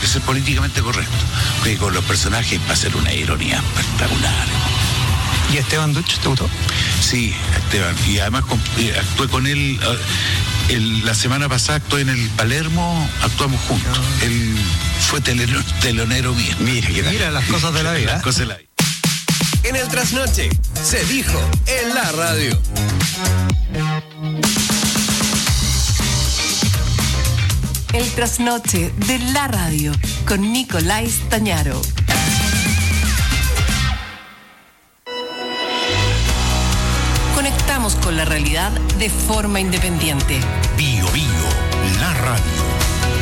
ser políticamente correcto. Que con los personajes va a ser una ironía espectacular. ¿Y Esteban Duch te gustó? Sí, Esteban. Y además actué con él la semana pasada, actué en el Palermo, actuamos juntos. Él fue telonero mío. Mira las cosas de la vida. Las cosas de la vida. En el Trasnoche se dijo en la radio. El Trasnoche de la radio con Nicolás Tañaro. Conectamos con la realidad de forma independiente. Bio, la radio.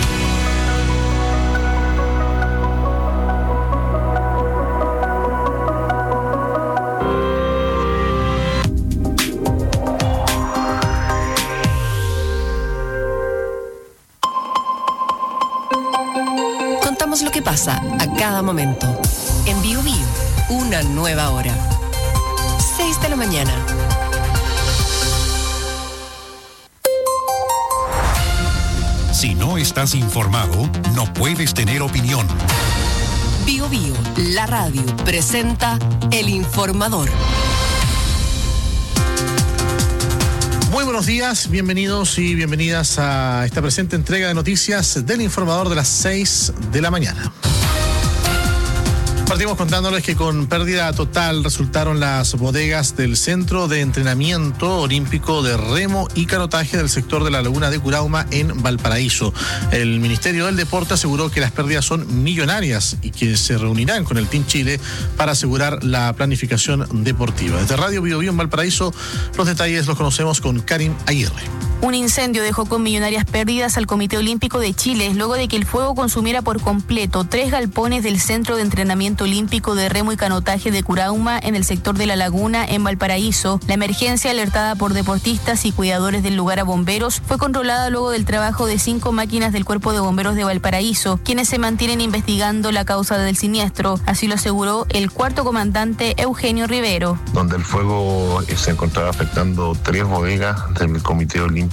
Lo que pasa a cada momento. En Bio Bio, una nueva hora. 6 de la mañana. Si no estás informado, no puedes tener opinión. Bio Bio, la radio, presenta El Informador. Muy buenos días, bienvenidos y bienvenidas a esta presente entrega de noticias del Informador de las 6 de la mañana. Partimos contándoles que con pérdida total resultaron las bodegas del Centro de Entrenamiento Olímpico de Remo y Canotaje del sector de la Laguna de Curauma en Valparaíso. El Ministerio del Deporte aseguró que las pérdidas son millonarias y que se reunirán con el Team Chile para asegurar la planificación deportiva. Desde Radio Bio Bio en Valparaíso, los detalles los conocemos con Karim Aguirre. Un incendio dejó con millonarias pérdidas al Comité Olímpico de Chile luego de que el fuego consumiera por completo 3 galpones del Centro de Entrenamiento Olímpico de Remo y Canotaje de Curauma en el sector de La Laguna en Valparaíso. La emergencia, alertada por deportistas y cuidadores del lugar a bomberos, fue controlada luego del trabajo de 5 máquinas del Cuerpo de Bomberos de Valparaíso, quienes se mantienen investigando la causa del siniestro. Así lo aseguró el cuarto comandante Eugenio Rivero. Donde el fuego se encontraba afectando 3 bodegas del Comité Olímpico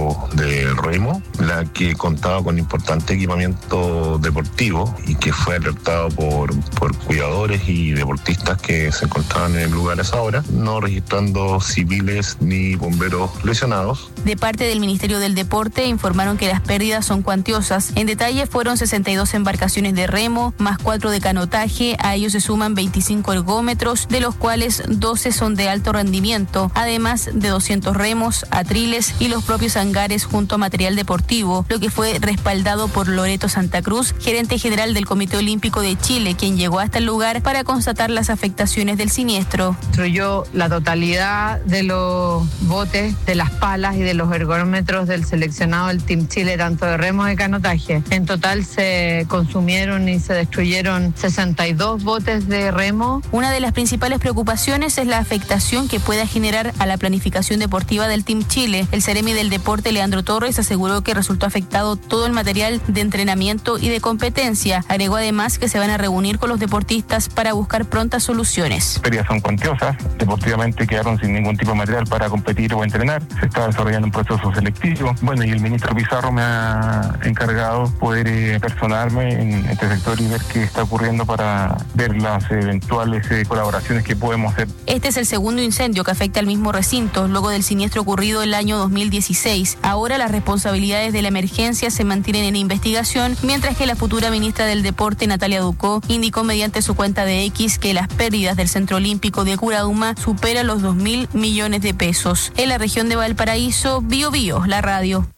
de Remo, la que contaba con importante equipamiento deportivo y que fue alertado por cuidadores y deportistas que se encontraban en el lugar a esa hora, no registrando civiles ni bomberos lesionados. De parte del Ministerio del Deporte informaron que las pérdidas son cuantiosas. En detalle fueron 62 embarcaciones de remo, más 4 de canotaje, a ellos se suman 25 ergómetros, de los cuales 12 son de alto rendimiento, además de 200 remos, atriles y los propios hangares junto a material deportivo, lo que fue respaldado por Loreto Santa Cruz, gerente general del Comité Olímpico de Chile, quien llegó hasta el lugar para constatar las afectaciones del siniestro. Destruyó la totalidad de los botes, de las palas y de los ergómetros del seleccionado del Team Chile, tanto de remo y canotaje. En total se consumieron y se destruyeron 62 botes de remo. Una de las principales preocupaciones es la afectación que pueda generar a la planificación deportiva del Team Chile. El Seremi del Deporte, Leandro Torres, aseguró que resultó afectado todo el material de entrenamiento y de competencia. Agregó además que se van a reunir con los deportistas para buscar prontas soluciones. Las pérdidas son cuantiosas, deportivamente quedaron sin ningún tipo de material para competir o entrenar. Se está desarrollando un proceso selectivo. Bueno, y el ministro Pizarro me ha encargado poder personarme en este sector y ver qué está ocurriendo para ver las eventuales colaboraciones que podemos hacer. Este es el segundo incendio que afecta al mismo recinto, luego del siniestro ocurrido el año 2016. Ahora las responsabilidades de la emergencia se mantienen en investigación, mientras que la futura ministra del Deporte, Natalia Ducó, indicó mediante su cuenta de X que las pérdidas del Centro Olímpico de Curauma superan los 2.000 millones de pesos. En la región de Valparaíso, Bio Bio, la radio.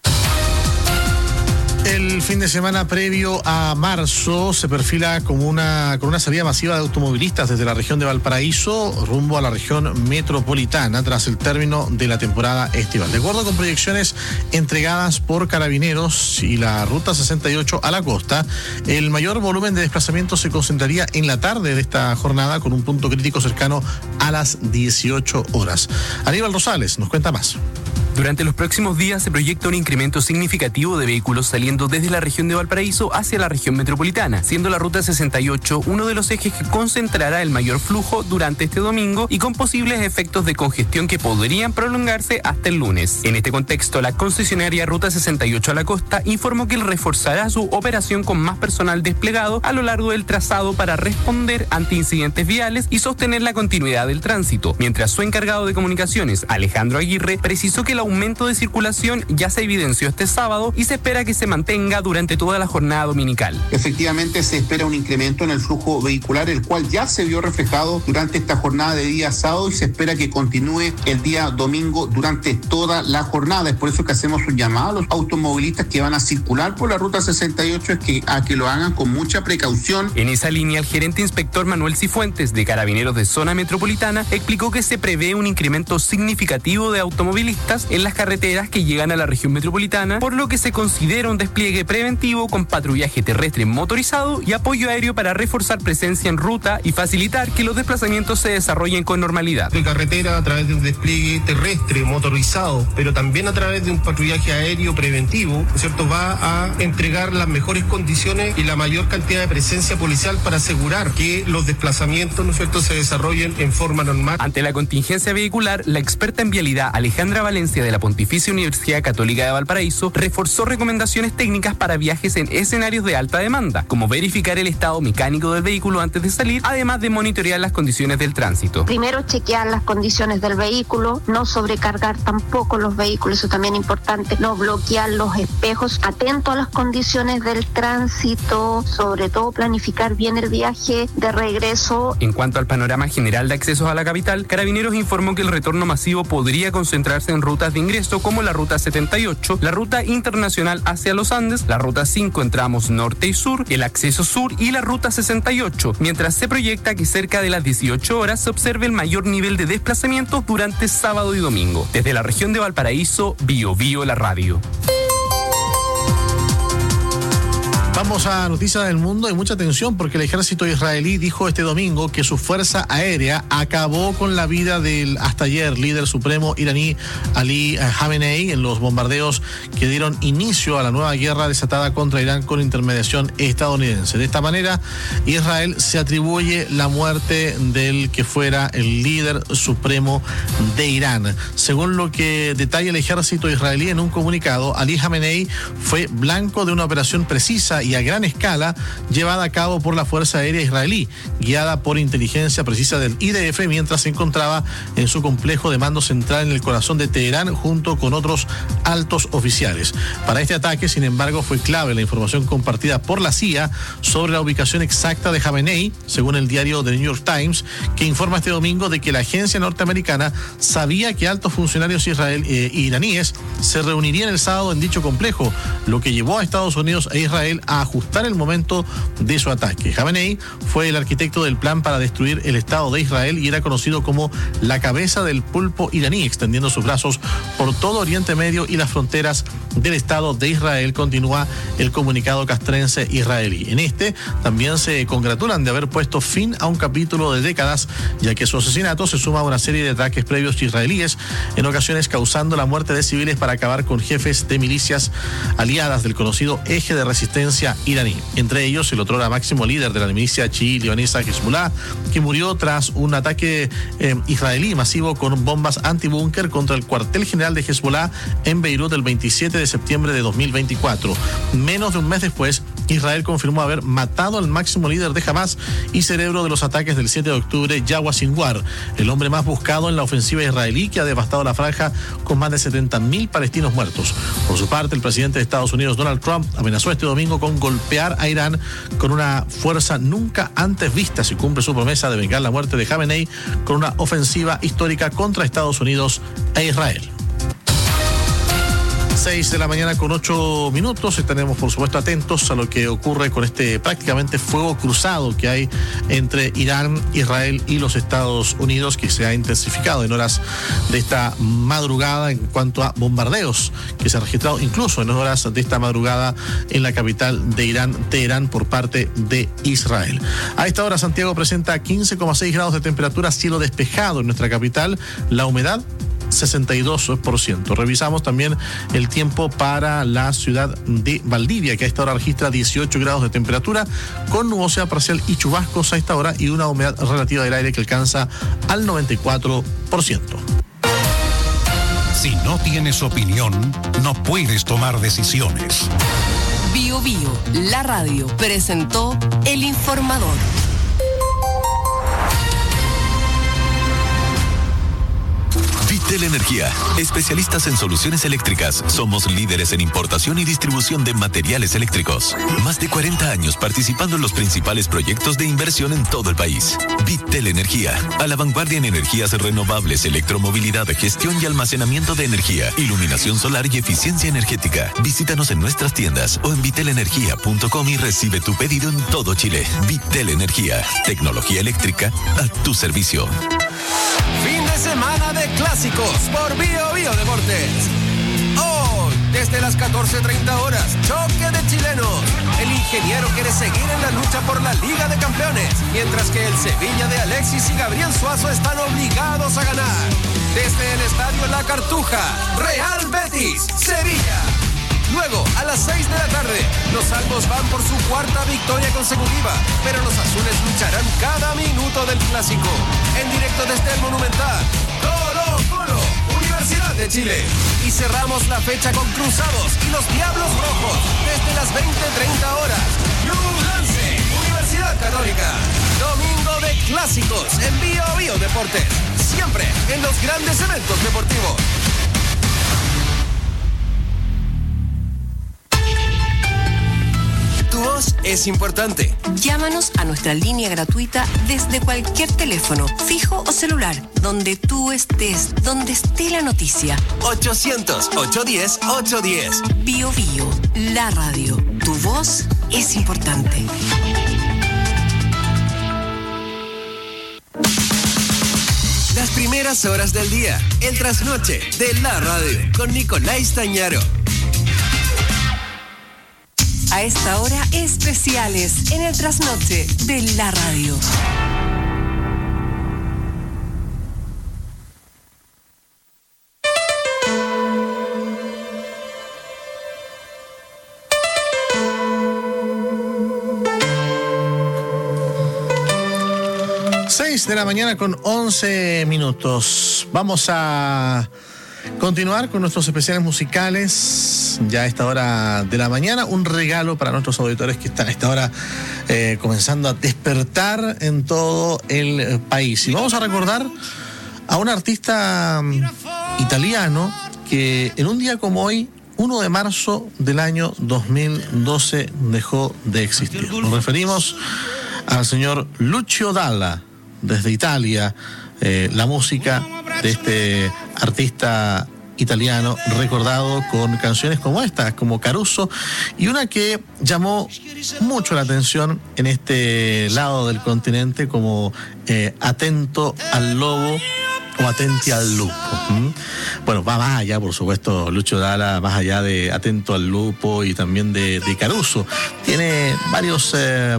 El fin de semana previo a marzo se perfila como con una salida masiva de automovilistas desde la región de Valparaíso rumbo a la región metropolitana tras el término de la temporada estival. De acuerdo con proyecciones entregadas por Carabineros y la Ruta 68 a la costa, el mayor volumen de desplazamiento se concentraría en la tarde de esta jornada con un punto crítico cercano a las 18 horas. Aníbal Rosales nos cuenta más. Durante los próximos días se proyecta un incremento significativo de vehículos saliendo desde la región de Valparaíso hacia la región metropolitana, siendo la ruta 68 uno de los ejes que concentrará el mayor flujo durante este domingo y con posibles efectos de congestión que podrían prolongarse hasta el lunes. En este contexto, la concesionaria Ruta 68 a la Costa informó que reforzará su operación con más personal desplegado a lo largo del trazado para responder ante incidentes viales y sostener la continuidad del tránsito, mientras su encargado de comunicaciones, Alejandro Aguirre, precisó que el aumento de circulación ya se evidenció este sábado y se espera que se mantenga durante toda la jornada dominical. Efectivamente se espera un incremento en el flujo vehicular, el cual ya se vio reflejado durante esta jornada de día sábado y se espera que continúe el día domingo durante toda la jornada. Es por eso que hacemos un llamado a los automovilistas que van a circular por la ruta 68 a que lo hagan con mucha precaución. En esa línea, el gerente inspector Manuel Cifuentes, de Carabineros de Zona Metropolitana, explicó que se prevé un incremento significativo de automovilistas en las carreteras que llegan a la región metropolitana, por lo que se considera un despliegue preventivo con patrullaje terrestre motorizado y apoyo aéreo para reforzar presencia en ruta y facilitar que los desplazamientos se desarrollen con normalidad. De carretera a través de un despliegue terrestre motorizado, pero también a través de un patrullaje aéreo preventivo, ¿no es cierto?, va a entregar las mejores condiciones y la mayor cantidad de presencia policial para asegurar que los desplazamientos, ¿no es cierto?, se desarrollen en forma normal. Ante la contingencia vehicular, la experta en vialidad Alejandra Valencia de la Pontificia Universidad Católica de Valparaíso reforzó recomendaciones técnicas para viajes en escenarios de alta demanda, como verificar el estado mecánico del vehículo antes de salir, además de monitorear las condiciones del tránsito. Primero chequear las condiciones del vehículo, no sobrecargar tampoco los vehículos, eso también es importante, no bloquear los espejos, atento a las condiciones del tránsito, sobre todo planificar bien el viaje de regreso. En cuanto al panorama general de accesos a la capital, Carabineros informó que el retorno masivo podría concentrarse en rutas de ingreso como la ruta 78, la ruta internacional hacia los Andes, la ruta 5 en tramos norte y sur, el acceso sur y la ruta 68, mientras se proyecta que cerca de las 18 horas se observe el mayor nivel de desplazamientos durante sábado y domingo. Desde la región de Valparaíso, BioBio la radio. Vamos a noticias del mundo y mucha atención porque el ejército israelí dijo este domingo que su fuerza aérea acabó con la vida del hasta ayer líder supremo iraní Ali Khamenei en los bombardeos que dieron inicio a la nueva guerra desatada contra Irán con intermediación estadounidense. De esta manera, Israel se atribuye la muerte del que fuera el líder supremo de Irán. Según lo que detalla el ejército israelí en un comunicado, Ali Khamenei fue blanco de una operación precisa y a gran escala llevada a cabo por la Fuerza Aérea Israelí, guiada por inteligencia precisa del IDF mientras se encontraba en su complejo de mando central en el corazón de Teherán junto con otros altos oficiales. Para este ataque, sin embargo, fue clave la información compartida por la CIA sobre la ubicación exacta de Khamenei, según el diario The New York Times, que informa este domingo de que la agencia norteamericana sabía que altos funcionarios iraníes se reunirían el sábado en dicho complejo, lo que llevó a Estados Unidos e Israel a ajustar el momento de su ataque. Khamenei fue el arquitecto del plan para destruir el Estado de Israel y era conocido como la cabeza del pulpo iraní, extendiendo sus brazos por todo Oriente Medio y las fronteras del Estado de Israel, continúa el comunicado castrense israelí. En este también se congratulan de haber puesto fin a un capítulo de décadas, ya que su asesinato se suma a una serie de ataques previos israelíes, en ocasiones causando la muerte de civiles para acabar con jefes de milicias aliadas del conocido eje de resistencia iraní. Entre ellos, el otrora máximo líder de la milicia chií libanesa Hezbollah, que murió tras un ataque israelí masivo con bombas antibúnker contra el cuartel general de Hezbollah en Beirut el 27 de septiembre de 2024. Menos de un mes después, Israel confirmó haber matado al máximo líder de Hamas y cerebro de los ataques del 7 de octubre, Yahya Sinwar, el hombre más buscado en la ofensiva israelí que ha devastado la franja con más de 70.000 palestinos muertos. Por su parte, el presidente de Estados Unidos, Donald Trump, amenazó este domingo con golpear a Irán con una fuerza nunca antes vista si cumple su promesa de vengar la muerte de Khamenei con una ofensiva histórica contra Estados Unidos e Israel. 6 de la mañana con 8 minutos. Estaremos, por supuesto, atentos a lo que ocurre con este prácticamente fuego cruzado que hay entre Irán, Israel y los Estados Unidos, que se ha intensificado en horas de esta madrugada en cuanto a bombardeos que se han registrado incluso en horas de esta madrugada en la capital de Irán, Teherán, por parte de Israel. A esta hora, Santiago presenta 15,6 grados de temperatura, cielo despejado en nuestra capital. La humedad 62%. Revisamos también el tiempo para la ciudad de Valdivia, que a esta hora registra 18 grados de temperatura, con nubosidad parcial y chubascos a esta hora y una humedad relativa del aire que alcanza al 94%. Si no tienes opinión, no puedes tomar decisiones. Bio Bio, la radio, presentó El Informador. Vitel Energía, especialistas en soluciones eléctricas. Somos líderes en importación y distribución de materiales eléctricos. Más de 40 años participando en los principales proyectos de inversión en todo el país. Vitel Energía, a la vanguardia en energías renovables, electromovilidad, gestión y almacenamiento de energía, iluminación solar y eficiencia energética. Visítanos en nuestras tiendas o en vitelenergia.com y recibe tu pedido en todo Chile. Vitel Energía, tecnología eléctrica a tu servicio. Fin de semana de clásicos por Bio Bio Deportes. Hoy, desde las 14:30 horas, choque de chilenos. El ingeniero quiere seguir en la lucha por la Liga de Campeones, mientras que el Sevilla de Alexis y Gabriel Suazo están obligados a ganar. Desde el Estadio La Cartuja, Real Betis, Sevilla. Luego, a las 6 de la tarde, los albos van por su cuarta victoria consecutiva, pero los azules lucharán cada minuto del clásico. En directo desde el Monumental, Colo Colo, Universidad de Chile. Y cerramos la fecha con Cruzados y los Diablos Rojos, desde las 20:30 horas. Ñublense, Universidad Católica. Domingo de clásicos en Bio Bio Deportes, siempre en los grandes eventos deportivos. Tu voz es importante. Llámanos a nuestra línea gratuita desde cualquier teléfono, fijo o celular, donde tú estés, donde esté la noticia. 800-810-810. Bio Bio, la radio. Tu voz es importante. Las primeras horas del día, el trasnoche de la radio, con Nicolás Tañaro. A esta hora, especiales en el trasnoche de la radio. De la mañana con 11 minutos. Vamos a continuar con nuestros especiales musicales ya a esta hora de la mañana. Un regalo para nuestros auditores que están a esta hora comenzando a despertar en todo el país. Y vamos a recordar a un artista italiano que en un día como hoy, 1 de marzo del año 2012, dejó de existir. Nos referimos al señor Lucio Dalla. Desde Italia, la música de este artista italiano recordado con canciones como estas, como Caruso, y una que llamó mucho la atención en este lado del continente como Atento al Lobo o Atenti al Lupo. Bueno, va más allá, por supuesto, Lucio Dalla, más allá de Atento al Lupo y también de Caruso. Tiene varias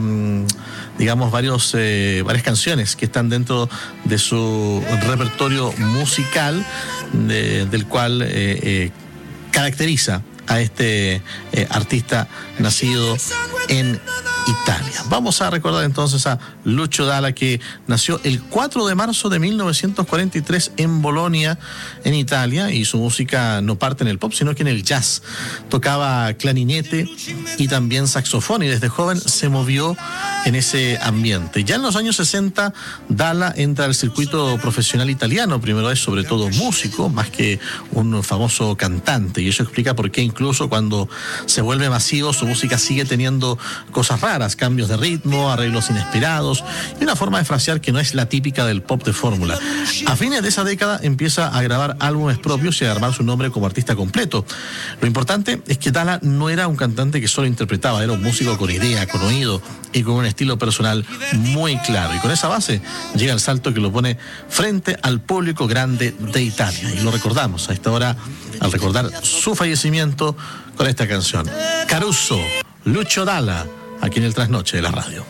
canciones que están dentro de su repertorio musical, del cual caracteriza a este artista nacido en Italia. Vamos a recordar entonces a Lucio Dalla, que nació el 4 de marzo de 1943 en Bolonia, en Italia, y su música no parte en el pop, sino que en el jazz. Tocaba clarinete y también saxofón, y desde joven se movió en ese ambiente. Ya en los años 60, Dalla entra al circuito profesional italiano. Primero es sobre todo músico, más que un famoso cantante, y eso explica por qué incluso cuando se vuelve masivo, su música sigue teniendo cosas raras, cambios de ritmo, arreglos inesperados y una forma de frasear que no es la típica del pop de fórmula. A fines de esa década empieza a grabar álbumes propios y a armar su nombre como artista completo. Lo importante es que Dalla no era un cantante que solo interpretaba, era un músico con idea, con oído y con un estilo personal muy claro. Y con esa base llega el salto que lo pone frente al público grande de Italia. Y lo recordamos a esta hora al recordar su fallecimiento con esta canción. Caruso, Lucio Dalla, aquí en el Trasnoche de la radio.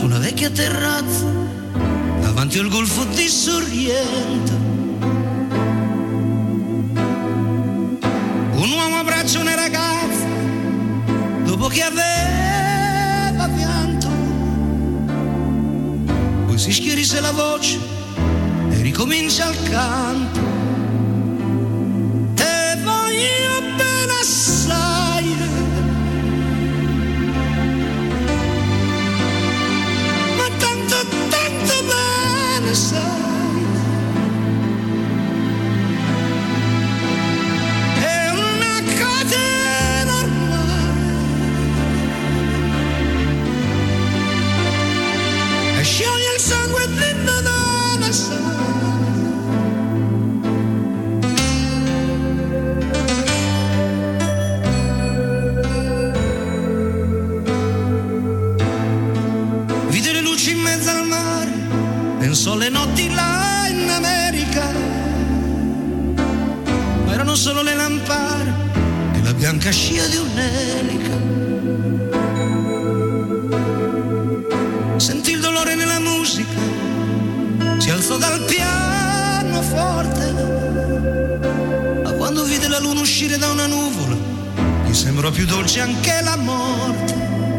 su una vecchia terrazza davanti al golfo di Sorrento. Un uomo abbraccia una ragazza dopo che aveva pianto, poi si schierisse la voce e ricomincia il canto. Te voglio bene assai, ma tanto, tanto bene sai. Scioglie il sangue dentro da una vide le luci in mezzo al mare, pensò alle notti là in America, ma erano solo le lampade e la bianca scia di un'elica. Sentì il dolore nella musica, si alzò dal pianoforte, ma quando vide la luna uscire da una nuvola, gli sembrò più dolce anche la morte.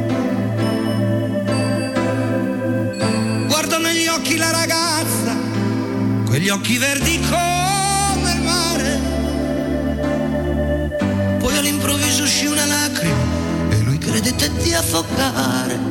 Guardò negli occhi la ragazza, quegli occhi verdi come il mare, poi all'improvviso uscì una lacrima e lui credette di affogare.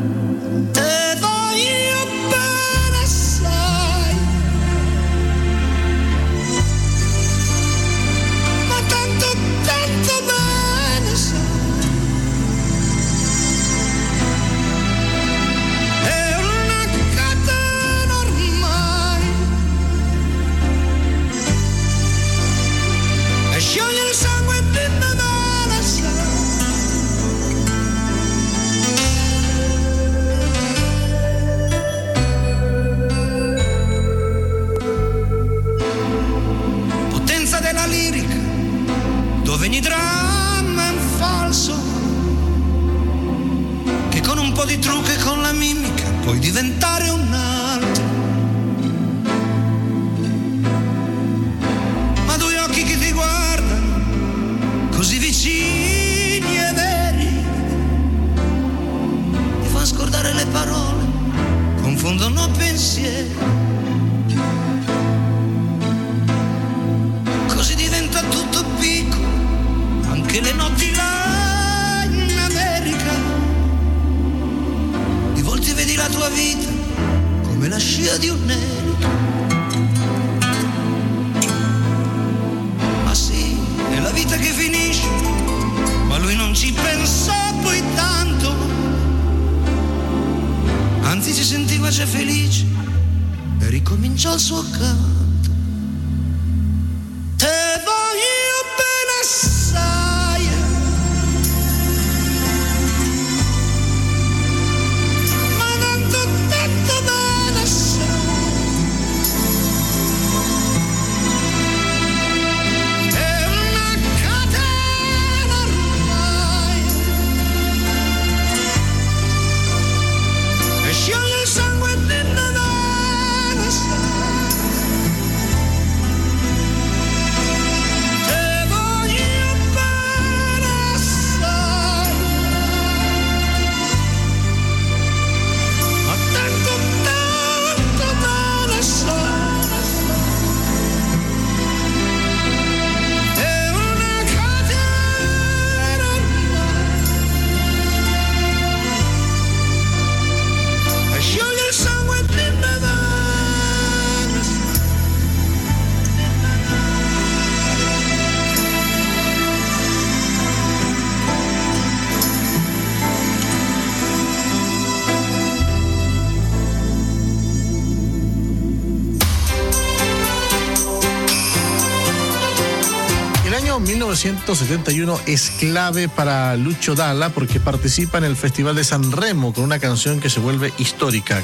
Dove ogni dramma è un falso, che con un po' di trucco e con la mimica puoi diventare un altro. Ma due occhi che ti guardano così vicini e veri, ti fanno scordare le parole, confondono pensieri. Così diventa tutto piccolo, anche le notti là in America. Di volte vedi la tua vita come la scia di un'elica. Ma sì, è la vita che finisce, ma lui non ci pensò poi tanto, anzi si sentiva già felice e ricominciò il suo canto. 1971 es clave para Lucho Dalla porque participa en el Festival de San Remo con una canción que se vuelve histórica,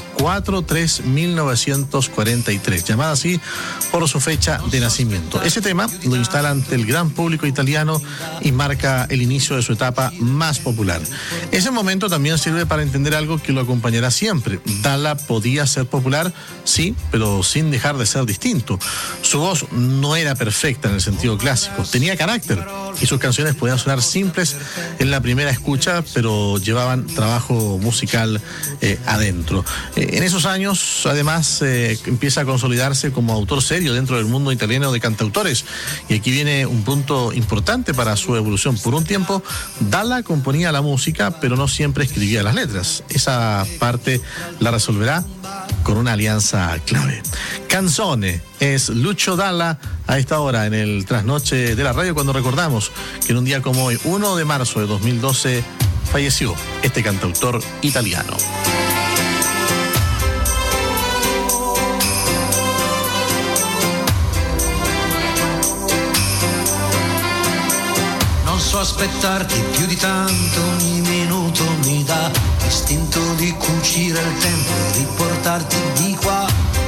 4-3-1943, llamada así por su fecha de nacimiento. Ese tema lo instala ante el gran público italiano y marca el inicio de su etapa más popular. Ese momento también sirve para entender algo que lo acompañará siempre. Dalla podía ser popular, sí, pero sin dejar de ser distinto. Su voz no era perfecta en el sentido clásico, tenía carácter y sus canciones podían sonar simples en la primera escucha, pero llevaban trabajo musical adentro. En esos años, además, empieza a consolidarse como autor serio dentro del mundo italiano de cantautores. Y aquí viene un punto importante para su evolución. Por un tiempo, Dalla componía la música, pero no siempre escribía las letras. Esa parte la resolverá con una alianza clave. Canzone es Lucho Dalla a esta hora en el Trasnoche de la Radio, cuando recordamos que en un día como hoy, 1 de marzo de 2012, falleció este cantautor italiano. Non so aspettarti più di tanto, ogni minuto mi dà l'istinto di cucire il tempo e riportarti di qua.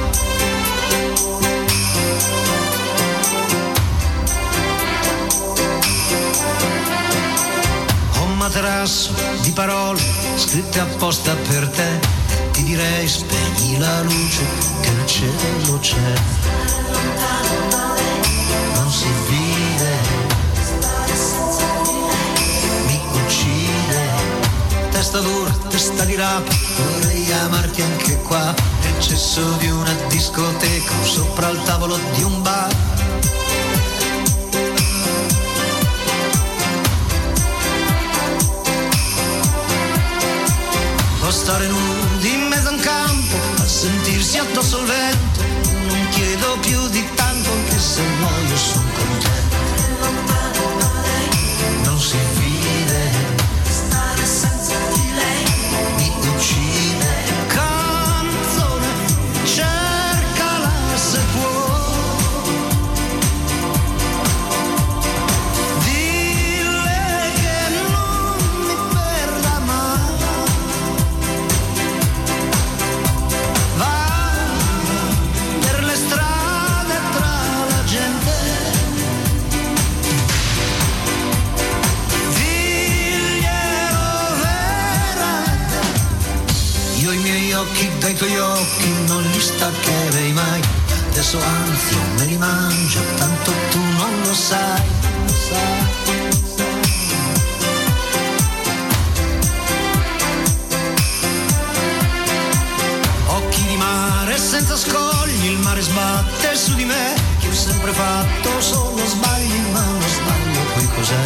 Ho un materasso di parole scritte apposta per te, ti direi spegni la luce che nel cielo c'è. Non si vive, testa dura, testa di rapa, vorrei amarti anche qua, nel cesso di una discoteca o sopra il tavolo di un bar. O stare nudi in mezzo a un campo, a sentirsi addosso il vento, non chiedo più di tanto, anche se muoio son contento. Non si vive, dai tuoi occhi non li staccherei mai, adesso anzi me li mangio, tanto tu non lo sai, Occhi di mare senza scogli, il mare sbatte su di me, che ho sempre fatto solo sbagli, ma non sbaglio, poi cos'è?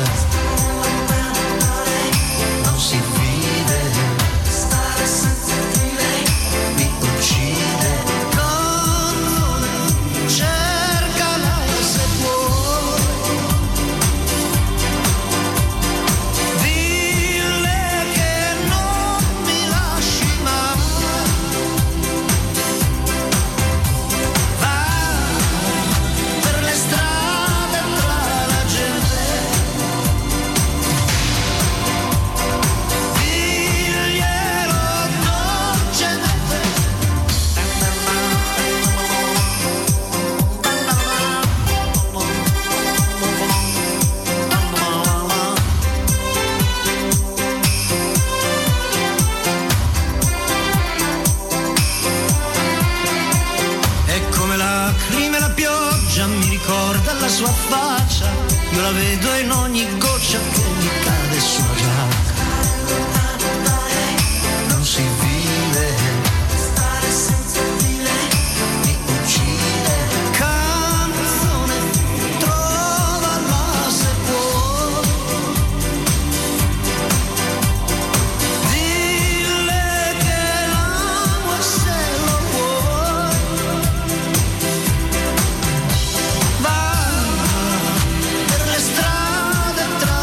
Non si vive, stare senza di lei mi uccide. Cercala se puoi, dille che non mi lasci mai. Va per le strade tra la gente, diglielo dolcemente. E come lacrime la pioggia mi ricorda la sua faccia, io la vedo in ogni goccia che mi cade sulla giacca. Non si vive, stare senza di lei mi uccide. Canzone, trovala se puoi, dille che l'amo e se lo vuoi. Va per le strade tra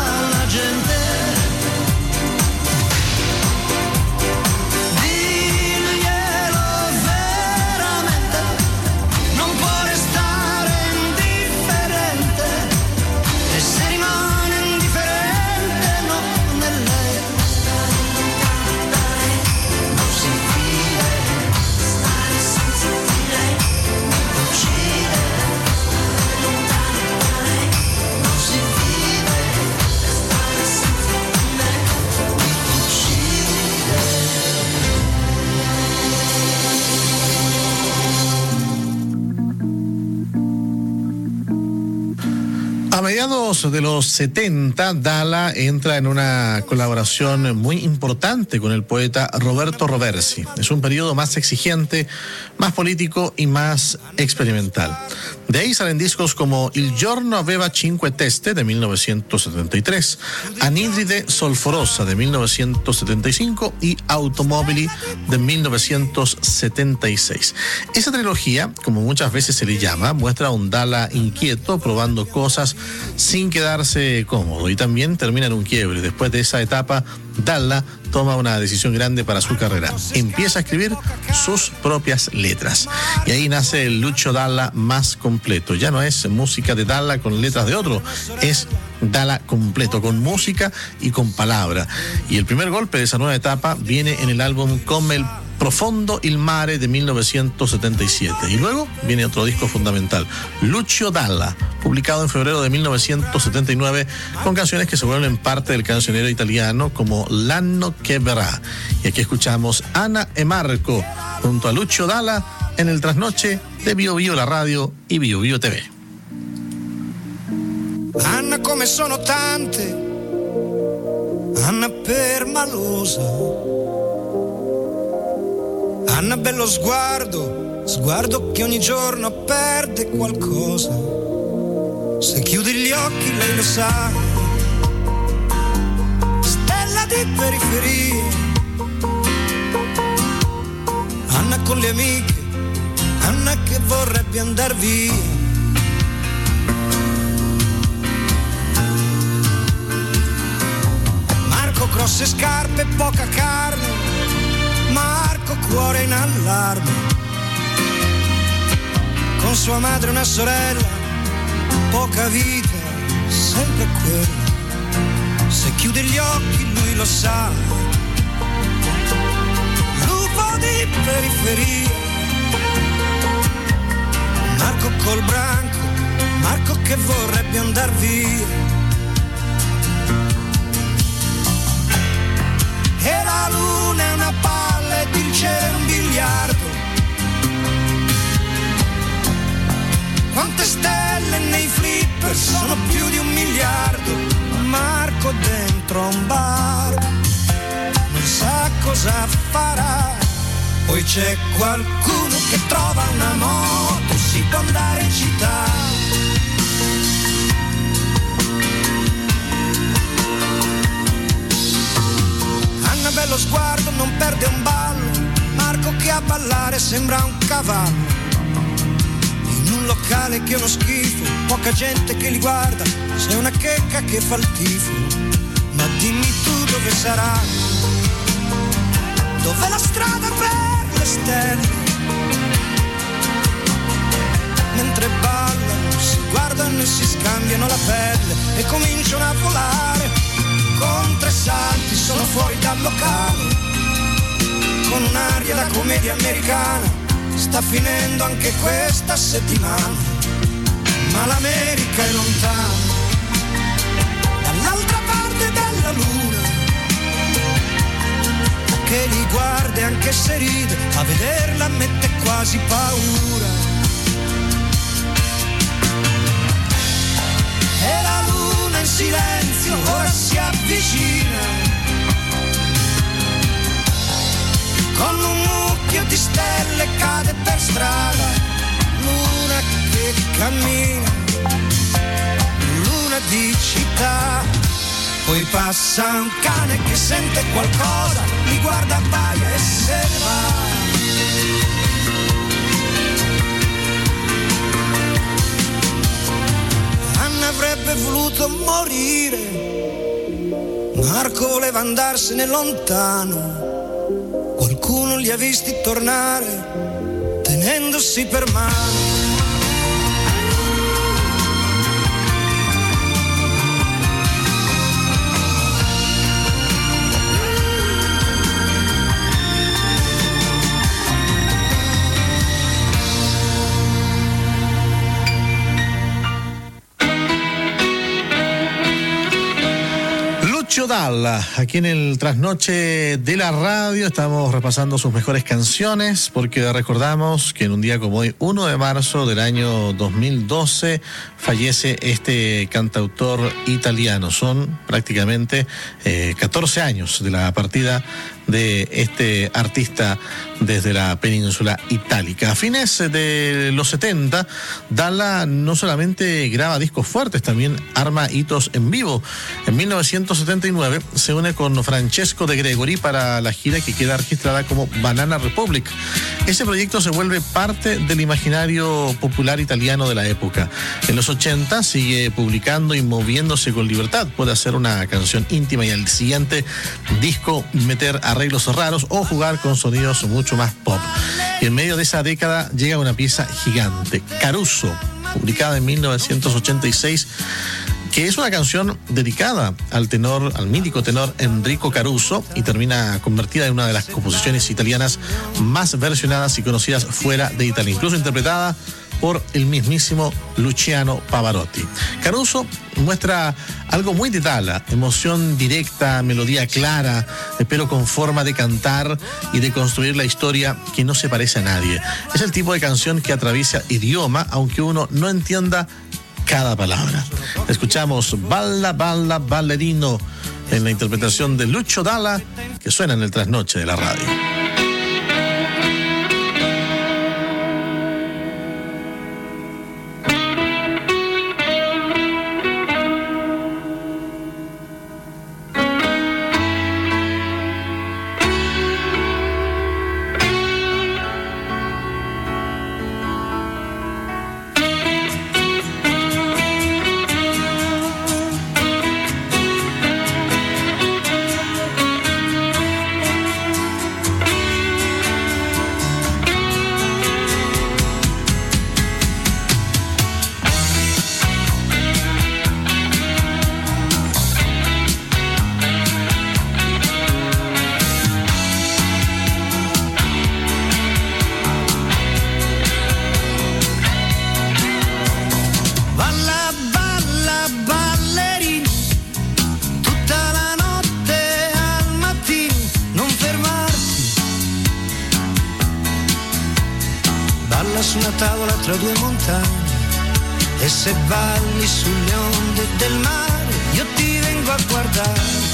mediados de los 70, Dalla entra en una colaboración muy importante con el poeta Roberto Roversi. Es un periodo más exigente, más político y más experimental. De ahí salen discos como Il giorno aveva cinque teste de 1973, Anidride solforosa de 1975 y Automobili de 1976. Esa trilogía, como muchas veces se le llama, muestra a un Dalla inquieto, probando cosas sin quedarse cómodo, y también termina en un quiebre. Después de esa etapa, Dalla toma una decisión grande para su carrera. Empieza a escribir sus propias letras. Y ahí nace el Lucio Dalla más completo. Ya no es música de Dalla con letras de otro, es Dalla completo, con música y con palabra. Y el primer golpe de esa nueva etapa viene en el álbum Come il Profondo il Mare de 1977. Y luego viene otro disco fundamental, Lucio Dalla, publicado en febrero de 1979, con canciones que se vuelven parte del cancionero italiano como L'anno che verrà. Y aquí escuchamos Ana e Marco junto a Lucio Dalla en el trasnoche de Bio Bio la radio y Bio Bio TV. Anna come sono tante, Anna permalosa, Anna bello sguardo, sguardo che ogni giorno perde qualcosa. Se chiudi gli occhi lei lo sa, stella di periferia. Anna con le amiche, Anna che vorrebbe andar via. Marco grosse scarpe, poca carne, Marco cuore in allarme, con sua madre una sorella, poca vita, sempre quella. Se chiude gli occhi lui lo sa, lupo di periferia. Marco col branco, Marco che vorrebbe andar via. E la luna è una palla ed il cielo è un biliardo. Quante stelle nei flipper, sono più di 1 miliardo. Marco dentro a un bar, non sa cosa farà. Poi c'è qualcuno che trova una moto, si può andare in città. Anna bello sguardo, non perde un ballo, Marco che a ballare sembra un cavallo. In un locale che è uno schifo, poca gente che li guarda, sei una checca che fa il tifo. Ma dimmi tu dove sarà, dov'è la strada per le stelle? Mentre ballano, si guardano e si scambiano la pelle e cominciano a volare. Con 3 salti sono fuori dal locale, con un'aria da commedia americana. Sta finendo anche questa settimana, ma l'America è lontana, dall'altra parte della luna, che li guarda anche se ride, a vederla mette quasi paura. E la luna in silenzio ora si avvicina, con un mucchio di stelle cade per strada. Luna che cammina, luna di città. Poi passa un cane che sente qualcosa, li guarda, abbaia e se ne va. Anna avrebbe voluto morire, Marco voleva andarsene lontano. Qualcuno li ha visti tornare, tenendosi per mano. Dalla, aquí en el Trasnoche de la Radio estamos repasando sus mejores canciones porque recordamos que en un día como hoy, 1 de marzo del año 2012, fallece este cantautor italiano. Son prácticamente 14 años de la partida de este artista desde la península itálica. A fines de los 70, Dalla no solamente graba discos fuertes, también arma hitos en vivo. En 1979 se une con Francesco De Gregori para la gira que queda registrada como Banana Republic. Ese proyecto se vuelve parte del imaginario popular italiano de la época. En los 80 sigue publicando y moviéndose con libertad. Puede hacer una canción íntima y al siguiente disco meter arreglos raros o jugar con sonidos mucho más pop. Y en medio de esa década llega una pieza gigante, Caruso, publicada en 1986, que es una canción dedicada al mítico tenor Enrico Caruso y termina convertida en una de las composiciones italianas más versionadas y conocidas fuera de Italia, incluso interpretada por el mismísimo Luciano Pavarotti. Caruso muestra algo muy de Dalla, emoción directa, melodía clara, pero con forma de cantar y de construir la historia que no se parece a nadie. Es el tipo de canción que atraviesa idioma, aunque uno no entienda cada palabra. Escuchamos Balla, Balla, Ballerino en la interpretación de Lucio Dalla, que suena en el Trasnoche de la Radio. su una tavola tra due montagne, e se balli sulle onde del mare io ti vengo a guardare.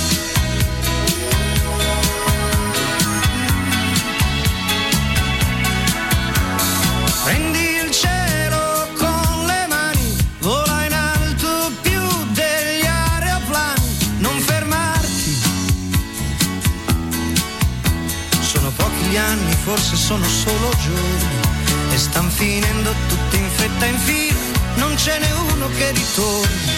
Prendi il cielo con le mani, vola in alto più degli aeroplani, non fermarti. Sono pochi gli anni, forse sono solo giorni, e stan finendo tutti in fretta in fila, non ce n'è uno che ritorni.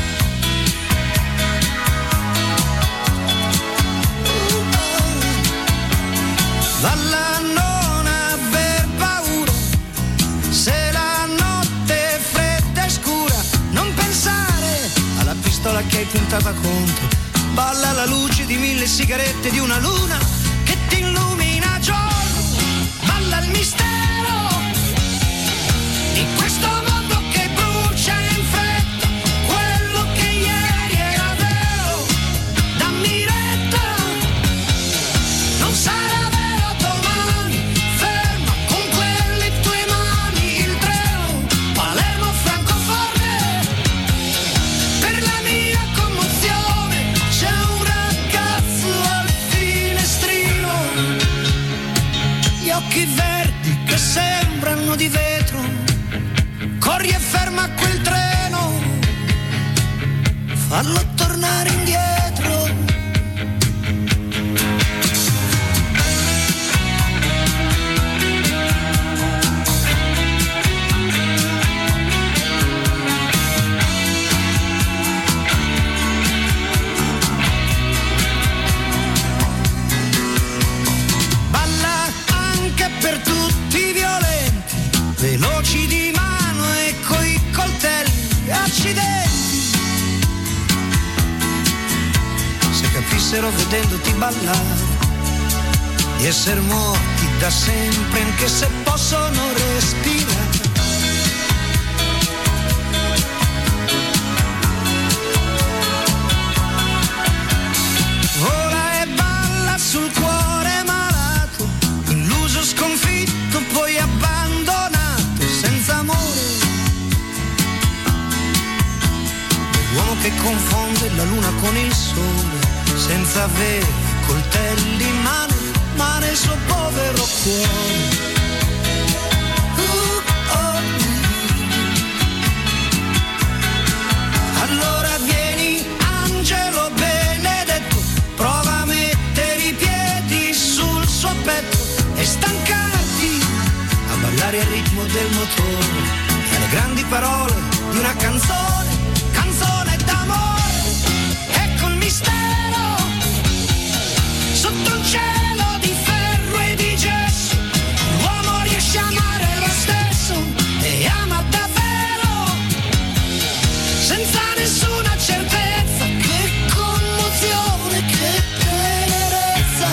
Valla, non aver paura, se la notte è fredda e scura, non pensare alla pistola che hai puntata contro. Balla alla luce di 1000 sigarette, di una luna che ti illumina a giorno. Balla il mistero di questo mondo che brucia in fretta, quello che ieri era vero. Dammi retta, non sarà vero domani. Ferma con quelle tue mani il treno Palermo Francoforte. Per la mia commozione c'è un ragazzo al finestrino, gli occhi verdi che sembrano di vetro. Corri e ferma quel treno, fallo tornare indietro. Balla anche per tutti i violenti, veloci di mano e coi coltelli, accidenti. Se capissero vedendoti ballare di essere morti da sempre, anche se possono respirare. la luna con il sole, senza avere coltelli in mano, ma nel suo povero cuore. Allora vieni, angelo benedetto, prova a mettere i piedi sul suo petto e stancarti a ballare al ritmo del motore e alle grandi parole di una canzone, canzone d'amore. Ecco il mistero sotto un cielo di ferro e di gesso, l'uomo riesce a amare lo stesso e ama davvero senza nessuna certezza. Che commozione, che tenerezza.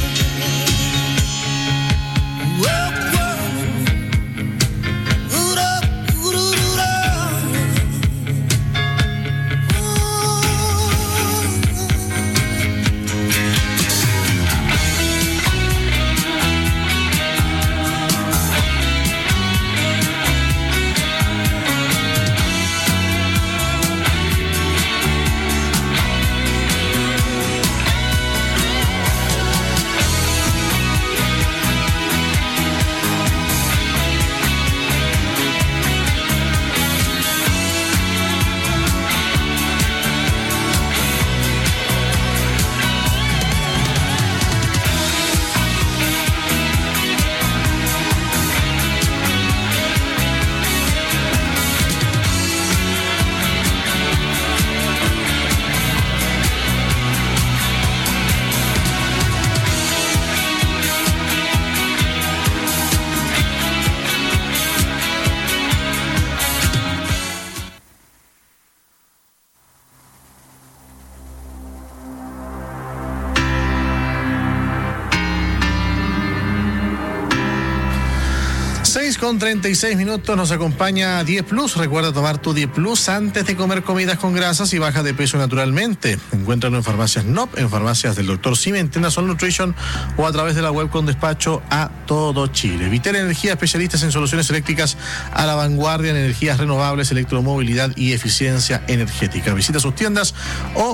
Con 36 minutos nos acompaña 10 Plus. Recuerda tomar tu 10 Plus antes de comer comidas con grasas y baja de peso naturalmente. Encuéntralo en farmacias NOP, en farmacias del Dr. Simi, en tiendas Sol Nutrition o a través de la web con despacho a todo Chile. Vitel Energía, especialistas en soluciones eléctricas a la vanguardia en energías renovables, electromovilidad y eficiencia energética. Visita sus tiendas o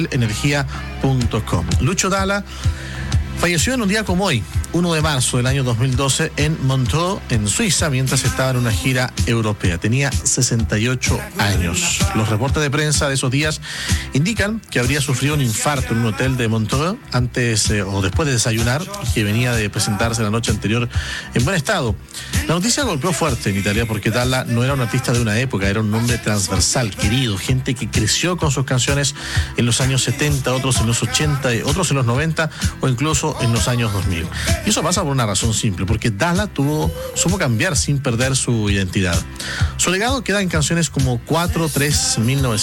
vitelenergia.com. Lucho Dalla falleció en un día como hoy, 1 de marzo del año 2012, en Montreux, en Suiza, mientras estaba en una gira europea. Tenía 68 años. Los reportes de prensa de esos días indican que habría sufrido un infarto en un hotel de Montreux antes o después de desayunar, que venía de presentarse la noche anterior en buen estado. La noticia golpeó fuerte en Italia porque Dalla no era un artista de una época, era un hombre transversal, querido, gente que creció con sus canciones en los años 70, otros en los 80, otros en los 90 o incluso en los años 2000. Y eso pasa por una razón simple, porque Dalla supo cambiar sin perder su identidad. Su legado queda en canciones como 4-3,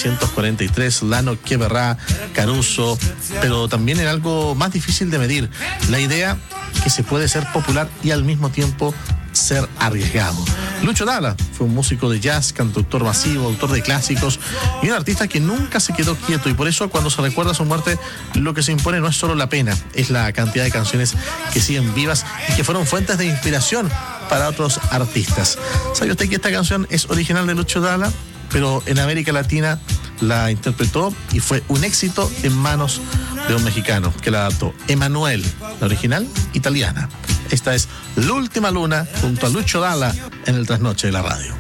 1943, L'anno che verrà, Caruso, pero también en algo más difícil de medir, la idea que se puede ser popular y al mismo tiempo ser arriesgado. Lucho Dalla fue un músico de jazz, cantautor masivo, autor de clásicos y un artista que nunca se quedó quieto, y por eso cuando se recuerda su muerte lo que se impone no es solo la pena, es la cantidad de canciones que siguen vivas y que fueron fuentes de inspiración para otros artistas. ¿Sabe usted que esta canción es original de Lucho Dalla, pero en América Latina la interpretó y fue un éxito en manos de un mexicano que la adaptó, Emanuel, la original italiana? Esta es La Última Luna junto a Lucho Dalla en el Trasnoche de la Radio.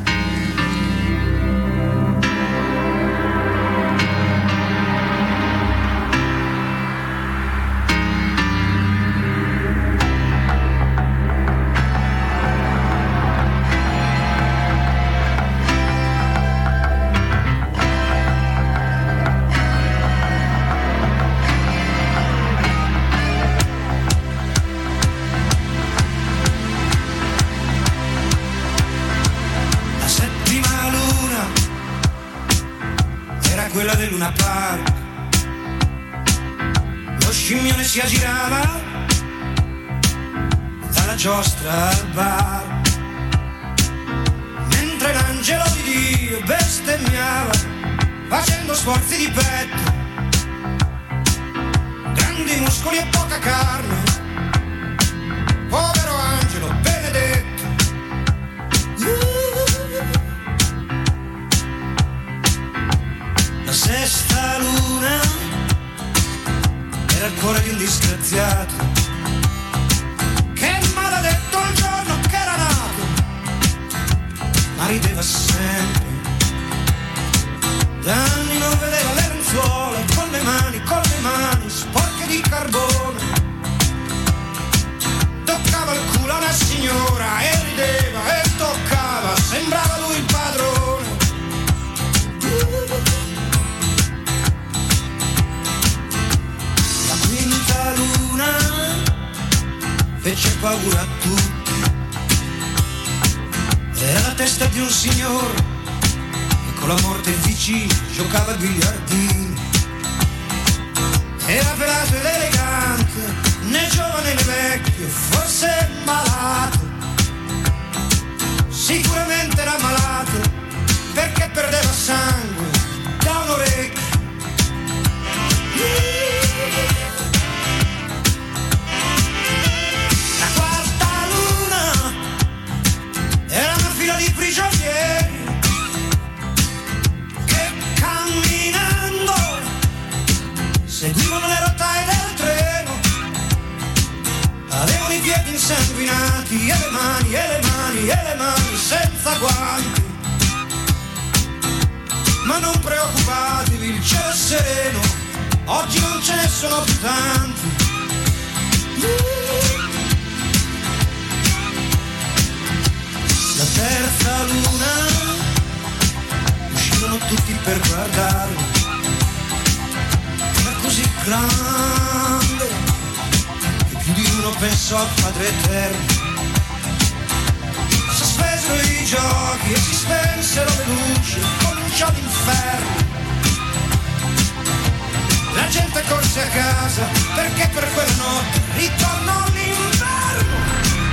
Quella del Luna Park, lo scimmione si aggirava dalla giostra al bar, mentre l'angelo di Dio bestemmiava facendo sforzi di petto, grandi muscoli e poca carne, povero angelo benedetto. La sesta luna fece paura a tutti. Era la testa di un signore che con la morte vicino giocava a biliardini. Era pelato ed elegante, né giovane né vecchio, forse malato. Sicuramente era malato perché perdeva sangue da un orecchio. La quarta luna era una fila di prigionieri che camminando seguivano le rotaie del treno. Avevano i piedi insanguinati e le mani, e le mani, e le mani senza guanti. Ma non preoccupatevi, il cielo è sereno, oggi non ce ne sono più tanti. La terza luna, uscirono tutti per guardarlo. Era così grande che più di uno pensò al Padre Eterno. Sospesero i giochi e si spensero le luci, cominciò l'inferno. La gente corse a casa perché per quella notte ritornò l'inverno.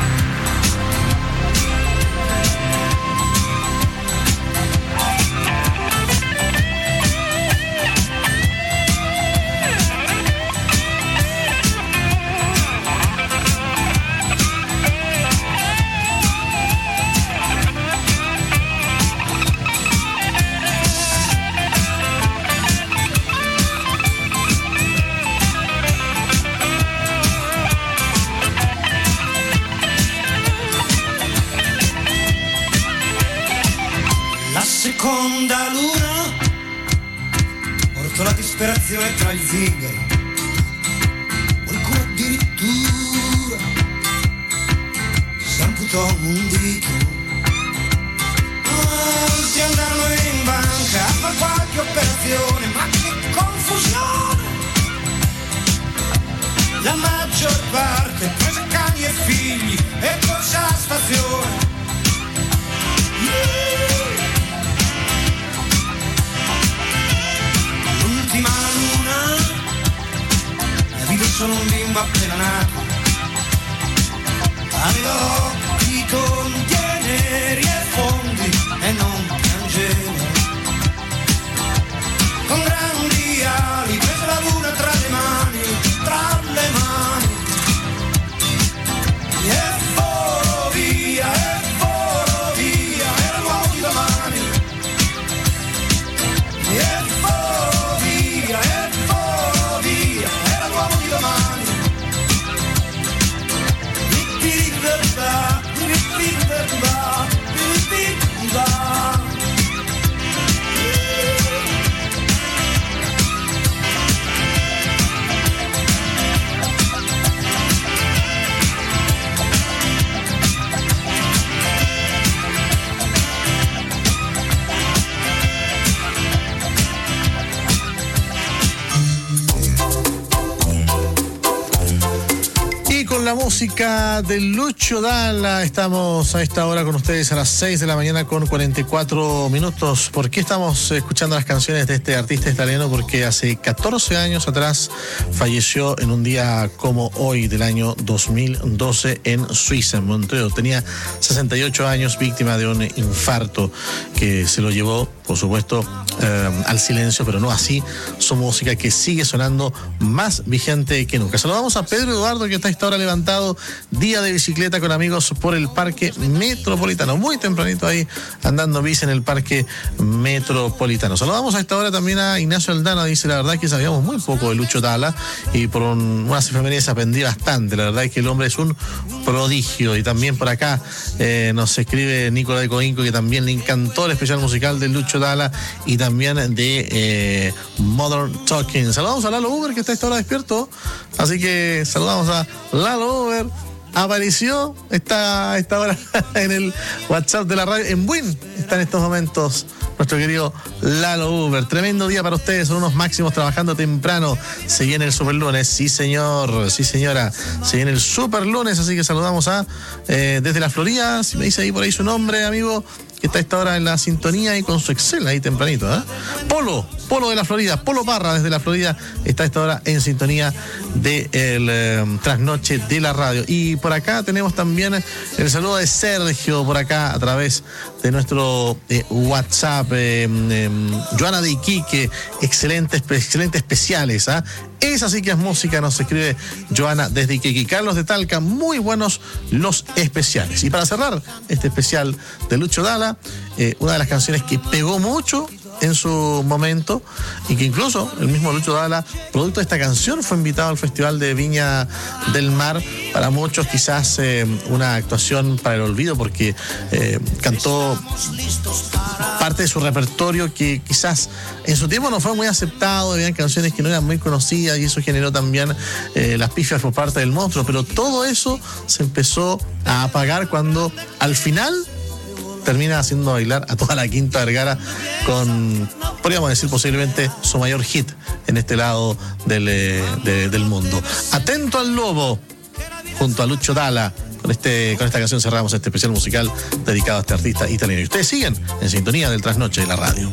Seconda luna portò la disperazione tra gli zingari. Qualcuno addirittura si amputò un dito. Molti andarono in banca a far qualche operazione, ma che confusione! La maggior parte prese cani e figli e corse alla stazione. L'ultima luna la vide solo un bimbo appena nato. Aveva occhi tondi e neri e fondi e non piangeva. Con grandi ali prese la luna tra le mani, tra le mani. E volò via, era l'uomo di domani. E volò via, era l'uomo di domani. Con la música de Lucho Dalla estamos a esta hora con ustedes a las 6 de la mañana con 44 minutos. ¿Por qué estamos escuchando las canciones de este artista italiano? Porque hace 14 años atrás falleció en un día como hoy del año 2012 en Suiza, en Montreux. Tenía 68 años, víctima de un infarto que se lo llevó, por supuesto, al silencio, pero no así su música, que sigue sonando más vigente que nunca. Saludamos a Pedro Eduardo, que está a esta hora levantado, día de bicicleta con amigos por el Parque Metropolitano, muy tempranito ahí andando bici en el Parque Metropolitano. Saludamos a esta hora también a Ignacio Aldana, dice: la verdad es que sabíamos muy poco de Lucho Dalla y por unas efemérides aprendí bastante. La verdad es que el hombre es un prodigio. Y también por acá nos escribe Nicolás de Coinco, que también le encantó el especial musical de Lucho Dalla y también de Modern Talking. Saludamos a Lalo Uber, que está a esta hora despierto, así que saludamos a Lalo Uber. Apareció, está a esta hora en el WhatsApp de la radio, en Buin está en estos momentos nuestro querido Lalo Uber. Tremendo día para ustedes, son unos máximos trabajando temprano. Se viene el super lunes, sí señor, sí señora, se viene el super lunes, así que saludamos a desde la Florida, si me dice ahí por ahí su nombre, amigo, que está a esta hora en la sintonía y con su Excel ahí tempranito, ¿eh? Polo de la Florida, Polo Parra desde la Florida, está a esta hora en sintonía del trasnoche de la radio. Y por acá tenemos también el saludo de Sergio, por acá a través de nuestro WhatsApp. Joana de Iquique, excelentes especiales, ¿ah? Esa sí que es música, nos escribe Joana desde Iquique. Carlos de Talca, muy buenos los especiales. Y para cerrar este especial de Lucho Dalla, una de las canciones que pegó mucho en su momento y que incluso el mismo Lucho Dalla, producto de esta canción, fue invitado al Festival de Viña del Mar. Para muchos quizás una actuación para el olvido, porque cantó parte de su repertorio que quizás en su tiempo no fue muy aceptado, habían canciones que no eran muy conocidas y eso generó también las pifias por parte del monstruo, pero todo eso se empezó a apagar cuando al final termina haciendo bailar a toda la Quinta Vergara con, podríamos decir, posiblemente su mayor hit en este lado del mundo. Atento al lobo, junto a Lucho Dalla. Con esta canción cerramos este especial musical dedicado a este artista italiano. Y ustedes siguen en sintonía del Trasnoche de la radio.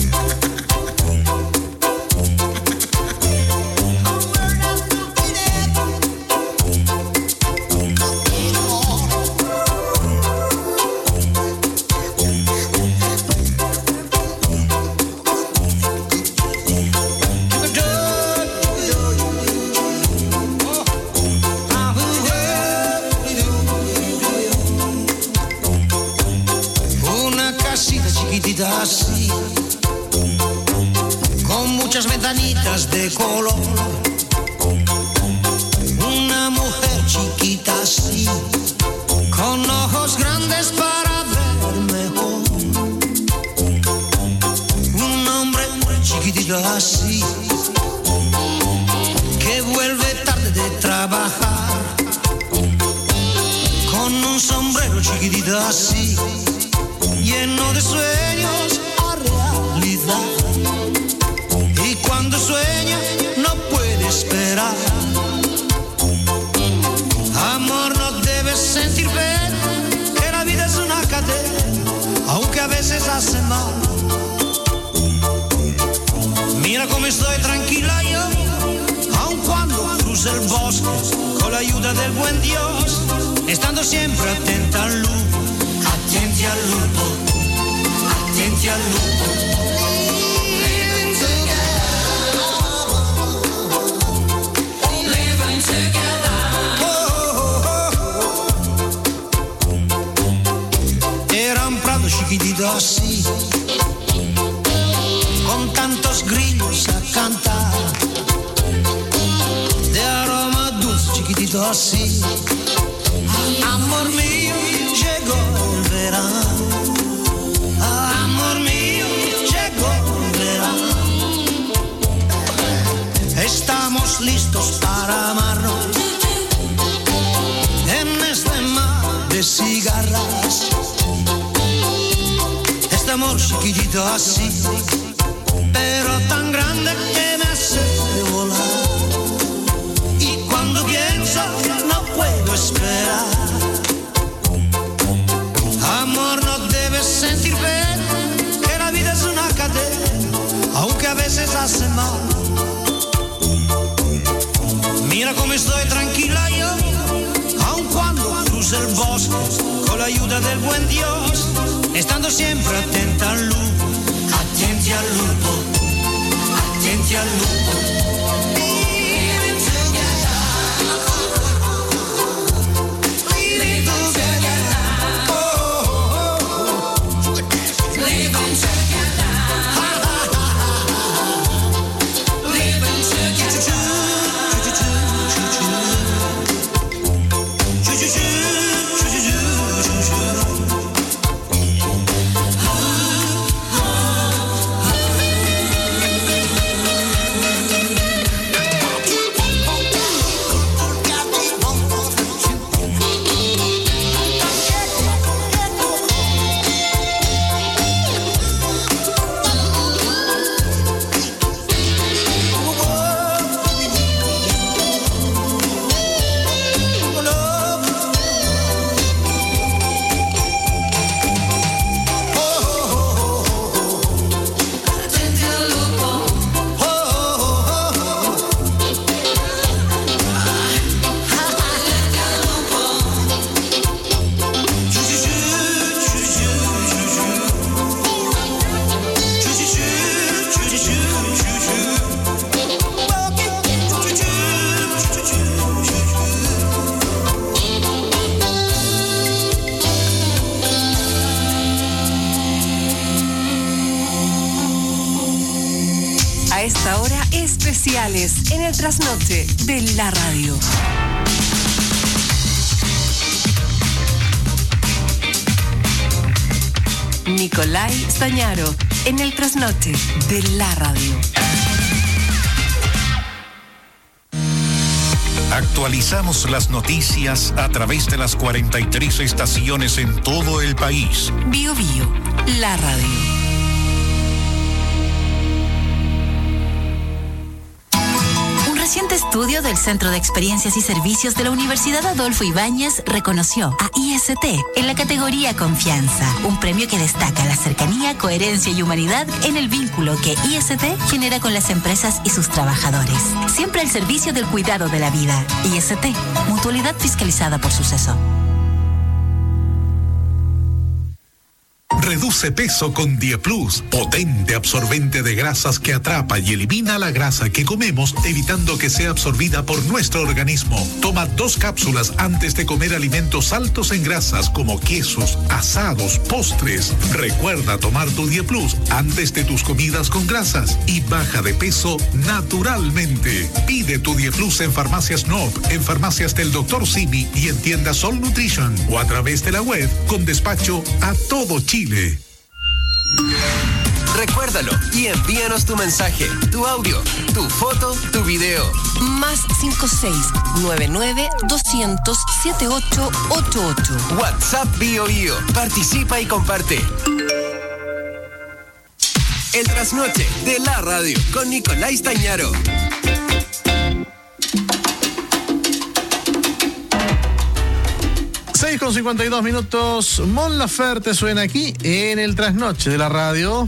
Así, con muchas ventanitas de color, una mujer chiquita así, con ojos grandes para ver mejor, un hombre chiquitito así, que vuelve tarde de trabajar, con un sombrero chiquitito así, lleno de sueños a realidad. Y cuando sueña no puede esperar. Amor, no debes sentir pena, que la vida es una cadena, aunque a veces hace mal. Mira cómo estoy tranquila yo, aun cuando cruce el bosque, con la ayuda del buen Dios, estando siempre atenta al lupo. Attenti al lupo, attenti al lupo. Living together, living together. Era un prado chiquitito así, con tantos grillos a cantar, de aroma dulce chiquitito así. Amor mío, llegó el verano. Amor mío, llegó el verano. Estamos listos para amarnos en este mar de cigarras. Este amor chiquitito así, pero tan grande que me hace volar. Y cuando pienso no puedo esperar. Amor, no debes sentir pena, que la vida es una cadena, aunque a veces hace mal. Mira cómo estoy tranquila yo, aun cuando cruce el bosque, con la ayuda del buen Dios, estando siempre atenta al lupo. Attenti al lupo, attenti al lupo. A esta hora, especiales en el trasnoche de la radio. Nicolai Stañaro en el trasnoche de la radio. Actualizamos las noticias a través de las 43 estaciones en todo el país. Bio Bio, la radio. Un reciente estudio del Centro de Experiencias y Servicios de la Universidad Adolfo Ibáñez reconoció a IST en la categoría Confianza, un premio que destaca la cercanía, coherencia y humanidad en el vínculo que IST genera con las empresas y sus trabajadores. Siempre al servicio del cuidado de la vida. IST, mutualidad fiscalizada por Suceso. Reduce peso con Dieplus, potente absorbente de grasas que atrapa y elimina la grasa que comemos, evitando que sea absorbida por nuestro organismo. Toma 2 cápsulas antes de comer alimentos altos en grasas como quesos, asados, postres. Recuerda tomar tu Dieplus antes de tus comidas con grasas y baja de peso naturalmente. Pide tu Dieplus en Farmacias Nob, en farmacias del Dr. Simi y en tiendas Sol Nutrition o a través de la web con despacho a todo Chile. Recuérdalo y envíanos tu mensaje, tu audio, tu foto, tu video. Más 56-99-200-7888. WhatsApp Bio Bio. Participa y comparte. El trasnoche de la radio con Nicolai Stañaro. Con 52 minutos, Mon Laferte suena aquí en el trasnoche de la radio.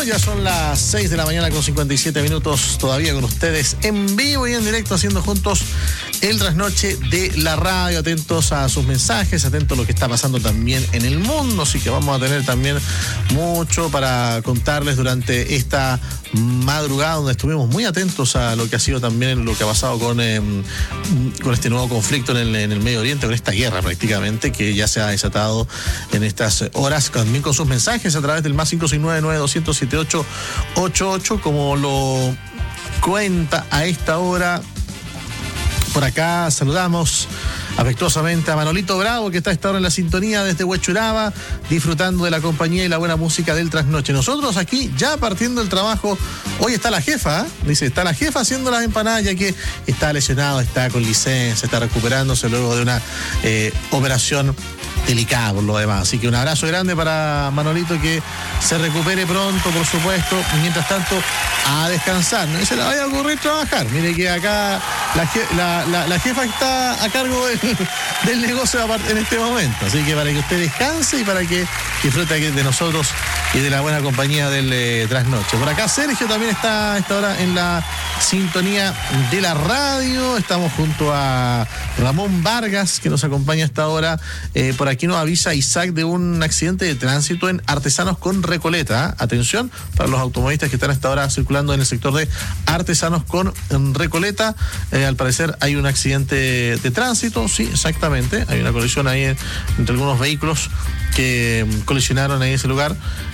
Ya son las 6 de la mañana con 57 minutos. Todavía con ustedes en vivo y en directo, haciendo juntos el trasnoche de la radio. Atentos a sus mensajes, atentos a lo que está pasando también en el mundo. Así que vamos a tener también mucho para contarles durante esta madrugada, donde estuvimos muy atentos a lo que ha sido también lo que ha pasado con este nuevo conflicto en el Medio Oriente, con esta guerra prácticamente que ya se ha desatado en estas horas, también con sus mensajes a través del más 569-9200-7888, como lo cuenta a esta hora. Por acá saludamos afectuosamente a Manolito Bravo, que está a esta hora en la sintonía desde Huechuraba, disfrutando de la compañía y la buena música del trasnoche. Nosotros aquí ya partiendo el trabajo. Hoy está la jefa, dice, está la jefa haciendo las empanadas, ya que está lesionado, está con licencia, está recuperándose luego de una operación delicada por lo demás. Así que un abrazo grande para Manolito, que se recupere pronto, por supuesto. Y mientras tanto, a descansar. No se le vaya a ocurrir trabajar. Mire que acá la jefa está a cargo del negocio en este momento. Así que para que usted descanse y para que disfrute de nosotros y de la buena compañía del trasnoche. Por acá Sergio también está a esta hora en la sintonía de la radio. Estamos junto a Ramón Vargas, que nos acompaña a esta hora. Por aquí nos avisa Isaac de un accidente de tránsito en Artesanos con Recoleta. Atención para los automovilistas que están a esta hora circulando en el sector de Artesanos con Recoleta. Al parecer hay un accidente de tránsito, sí, exactamente. Hay una colisión ahí entre algunos vehículos que colisionaron ahí en ese lugar,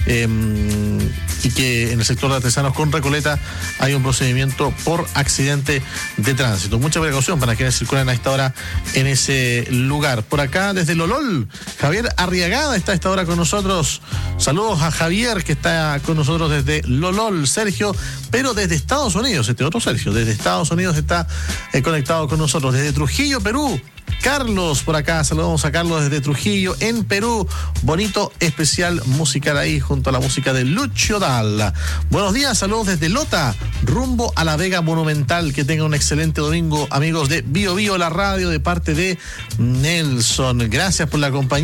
y que en el sector de Artesanos con Recoleta hay un procedimiento por accidente de tránsito. Mucha precaución para quienes circulan a esta hora en ese lugar. Por acá desde Lolol, Javier Arriagada está a esta hora con nosotros. Saludos a Javier, que está con nosotros desde Lolol. Sergio, pero desde Estados Unidos, este otro Sergio, desde Estados Unidos está conectado con nosotros. Desde Trujillo, Perú, Carlos, por acá, saludamos a Carlos desde Trujillo, en Perú. Bonito especial musical ahí, junto a la música de Lucio Dalla. Buenos días, saludos desde Lota, rumbo a la Vega Monumental. Que tengan un excelente domingo, amigos de Bio Bio, la radio, de parte de Nelson. Gracias por la compañía.